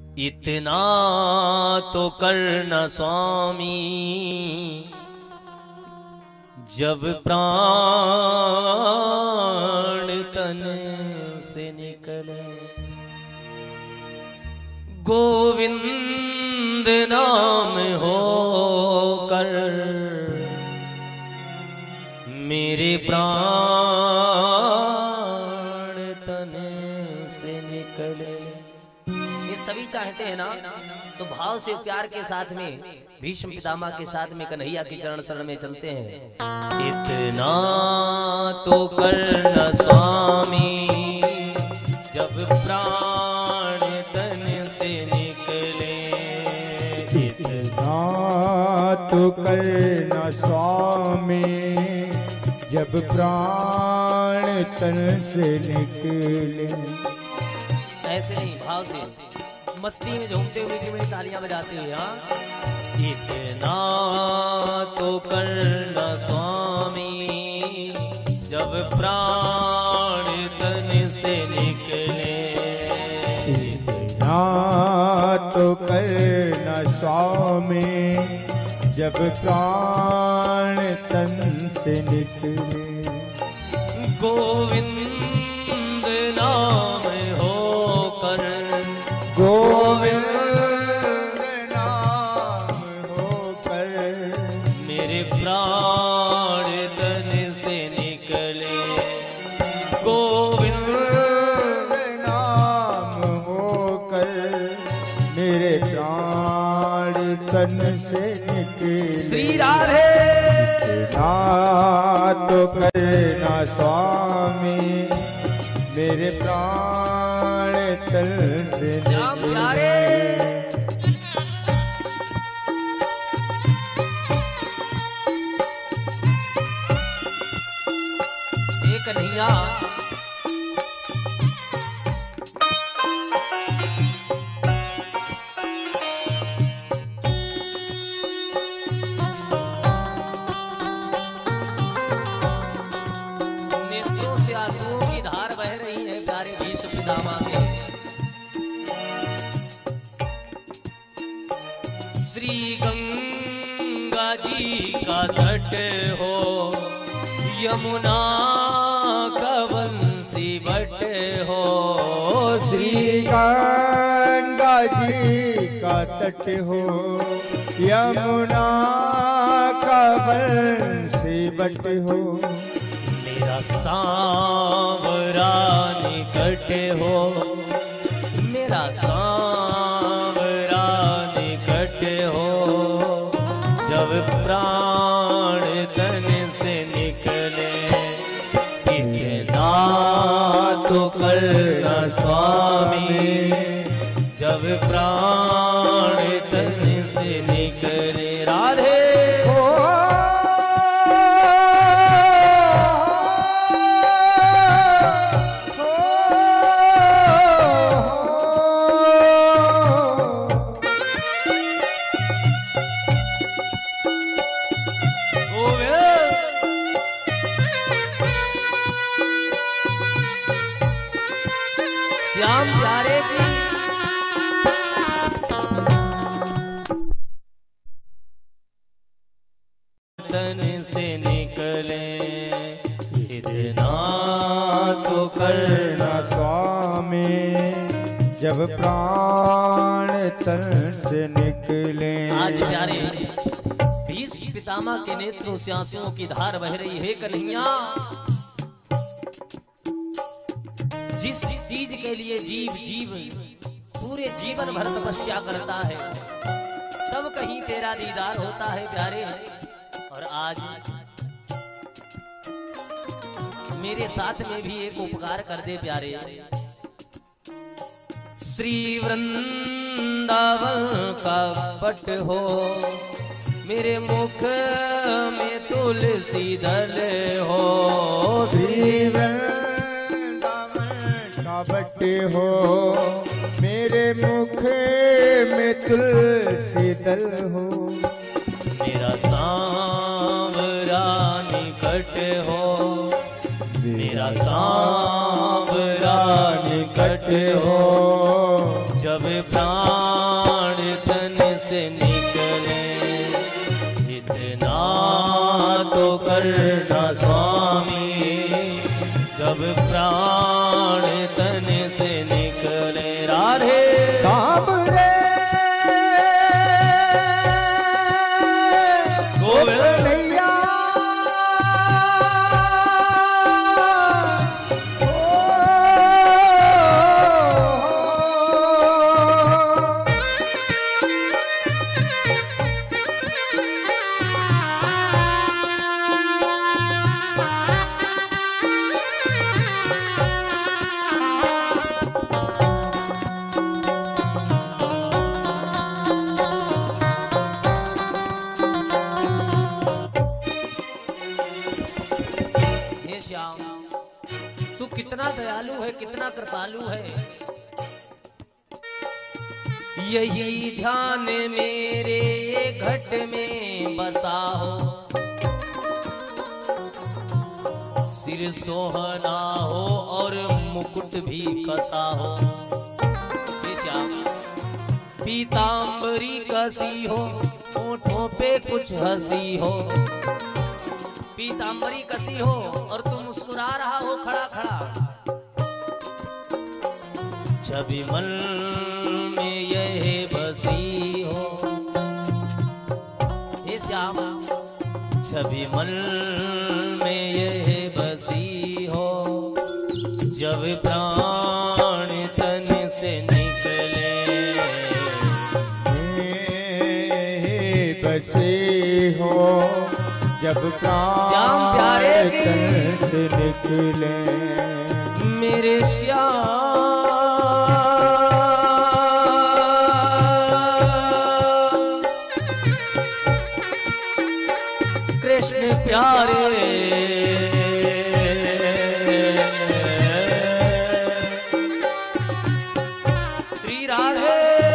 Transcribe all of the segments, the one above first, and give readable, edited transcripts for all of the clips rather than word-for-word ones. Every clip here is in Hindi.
इतना तो करना स्वामी जब प्राण तन से निकले। गोविंद नाम होकर मेरे प्राण तन से निकले। ये सभी चाहते हैं ना, तो भाव से प्यार के साथ में भीष्म पितामह के साथ में कन्हैया की चरण शरण में चलते हैं। इतना तो करना स्वामी जब प्राण तन से निकले। इतना तो करना स्वामी जब प्राण तन से निकले। ऐसे नहीं, भाव से मस्ती में झूमते हुए जी में तालियां बजाते हुए। हाँ, इतना तो करना स्वामी जब प्राण तन से निकले। इतना तो करना स्वामी जब प्राण तन से निकले। गोविंद नाम होकर, गोविंद नाम होकर मेरे प्राण तन से निकले। गोविंद नाम होकर मेरे प्राण तन से निकले। श्री राधे। इतना तो करना स्वामी मेरे प्राण तन से निकले। एक कन्हैया नेत्रों से आंसुओं की धार बह रही है प्यारे भीष्म पितामह के। श्री गंगा जी का तट हो, यमुना का बंसी बट हो। श्री गंगा जी का तट हो, यमुना का बंसी बट हो। मेरा सांवरा निकट हो, मेरा सांवरा निकट हो। जब प्राण तन से निकले। इतना तो करना स्वामी जब प्राण तन से निकले। राधे। श्याम प्यारे की तन से निकले। इतना तो करना स्वामी जब प्राण तन से निकले। आज प्यारे भीष्म पितामह के नेत्रों से आंसुओं की धार बह रही है। कन्हैया, जिस चीज के लिए जीव पूरे जीवन भर तपस्या करता है, तब कहीं तेरा दीदार होता है प्यारे। और आज मेरे साथ में भी एक उपकार कर दे प्यारे। श्री वृंदावन का पट हो, मेरे मुख में तुलसी दल हो। श्री वृंदावन का पट हो, मेरे मुख में तुलसी दल हो। मेरा सांवरा निकट हो, मेरा सांवरा निकट हो। जब प्राण तन से निकले, इतना तो करना स्वामी, जब प्राण तन से निकले। राधे सांवरे कन्हैया तू कितना दयालु है, कितना कृपालु है। यही ध्यान मेरे घट में बसा हो, सिर सोहना हो और मुकुट भी कसा हो। पीतांबरी कसी हो, होठों पे कुछ हंसी हो। पीतांबरी कसी हो और तू मुस्कुरा रहा हो खड़ा खड़ा। छवि मन में यह बसी हो, हे श्याम, छवि मन में यह बसी हो। जब प्राण तन से निकले, बसे हो, जब श्याम प्यारे तन से निकले। मेरे श्याम कृष्ण प्यारे, श्री राधे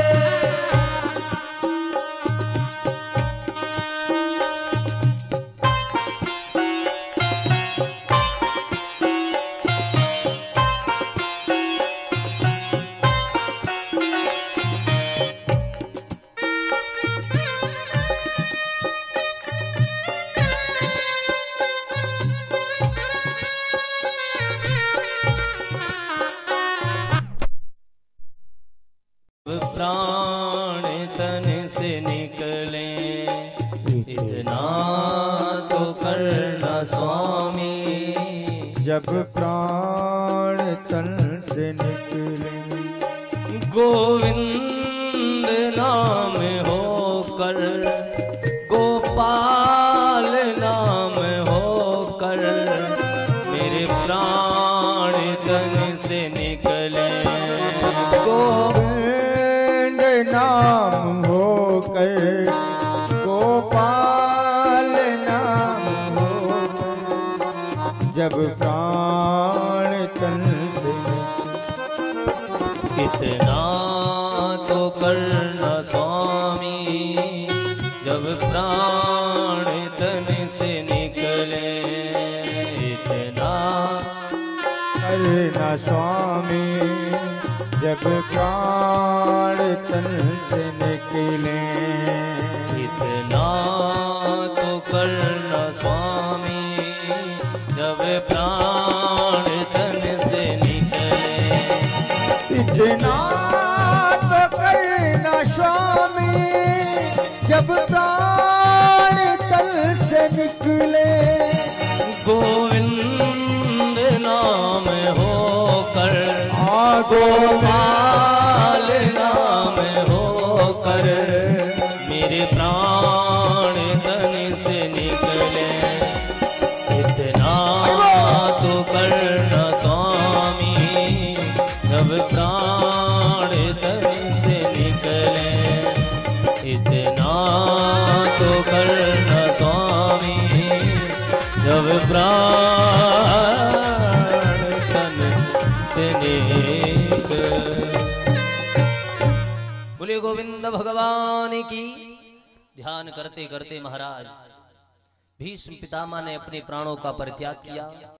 प्राण तन से निकले, इतना तो करना स्वामी। जब प्राण तन से निकले, गोविंद नाम होकर, गोपाल नाम होकर, मेरे प्राण तन से निकले। गोविंद नाम होकर, गोपाल नाम होकर, जब प्राण तन से इतना तो करना स्वामी, जब प्राण तन से निकले। इतना करना स्वामी, जब प्राण तन से निकले। इतना तो करना स्वामी, जब प्राण तन से निकले। इतना तो करना स्वामी, जब प्राण तन से निकले। गोविंद नाम होकर, गोपाल नाम होकर, मेरे प्राण तन से निकले। इतना तो करना स्वामी, जब प्राण तन से निकले। इतना तो करना स्वामी, जब प्राण तन से निकले। बोले गोविंद भगवान की। ध्यान करते करते महाराज भीष्म पितामह ने अपने प्राणों का परित्याग किया।